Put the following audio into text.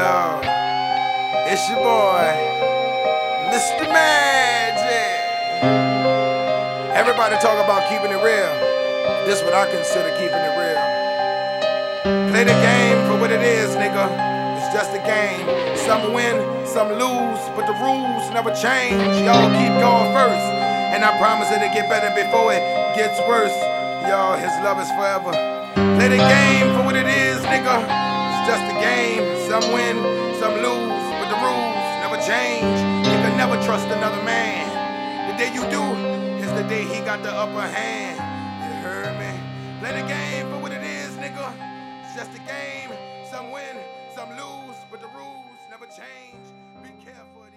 Yo, it's your boy, Mr. Magic. Everybody talk about keeping it real. This what I consider keeping it real. Play the game for what it is, nigga. It's just a game. Some win, some lose, but the rules never change. Y'all keep going first, and I promise it'll get better before it gets worse. Y'all, his love is forever. Play the game for what it is, nigga. It's just a game. Some win, some lose, but the rules never change. You can never trust another man. The day you do is the day he got the upper hand. You heard me? Play the game for what it is, nigga. It's just a game. Some win, some lose, but the rules never change. Be careful.